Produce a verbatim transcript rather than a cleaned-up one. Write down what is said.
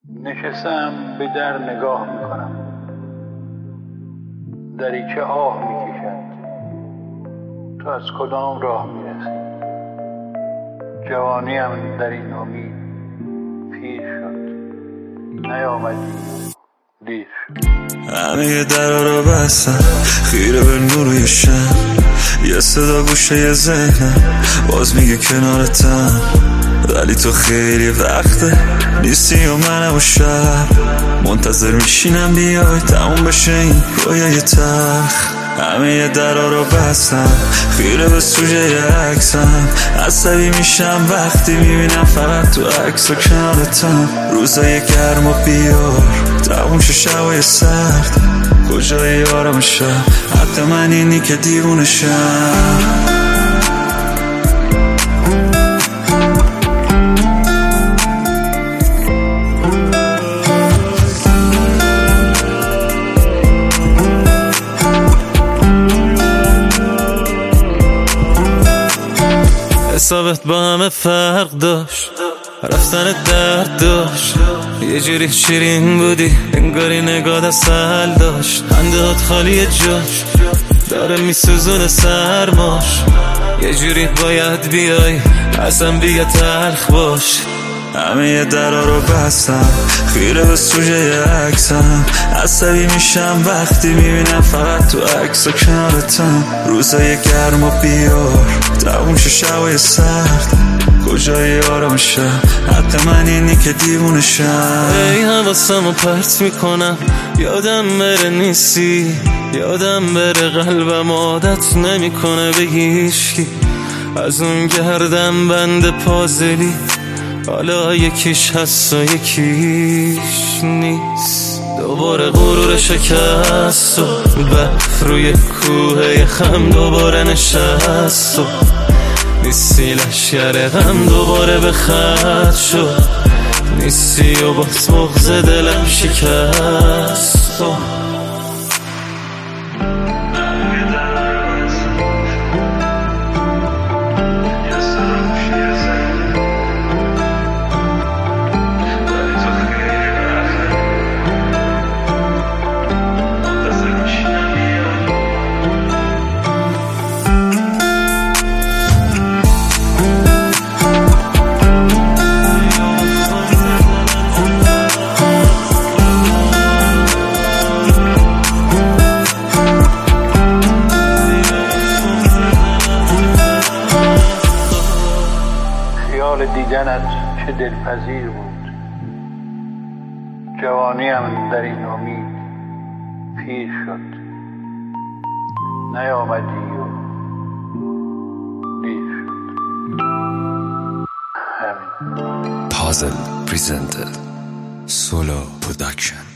نشستم به در نگاه میکنم، دریچه آه میکشد. تو از کدام راه میرسی؟ جوانیم در این امید پیر شد، نیامدی دیر شد. همه درا رو بستم خیره به نور شم، یه صدا گوشه ذهنم باز میگه کنارتم، ولی تو خیلی وقته نیستی و منم و شب منتظر میشینم بیای تموم بشه این رویای تلخ. همه درا رو بستم خیره به سوژه عکسم، عصبی میشم وقتی میبینم فقط تو عکس و کنارتم. روزای گرم و بیار تموم شه شبای سرد، کجای آرامشم حتی من اینی که دیوونشم. حسابت با همه فرق داشت، رفتن درد داشت، یه جوری شیرین بودی انگاری نگاه اصل داشت. خندهات خالی جاش داره میسوزونه سرماش، یه جوری باید بیای اصلا دیگه تلخ باش. همه درا رو بستم خیره به سوژه عکسم، عصبی میشم وقتی میبینم فقط تو عکس و کنارتم. روزای گرم و بیار تموم شه شبای سرد، کجای آرامشم حتی من اینی که دیوونشم. ای حواسمو پرت میکنم یادم بره نیستی، یادم بره قلبم عادت نمیکنه به هیچکی. از اون گردم بند پازلی حالا یکیش هست و یکیش نیست. دوباره غرور شکست و برف روی کوه خم دوباره نشست و نیستی لشگر غم دوباره به خط شد، نیستی و باز بغض دلم شکست. دیدنت چه دلپذیر بود، جوانیم در این امید پیر شد، نیامدی و دیر شد. همین. پازل پریزنتر سولو پروداکشن.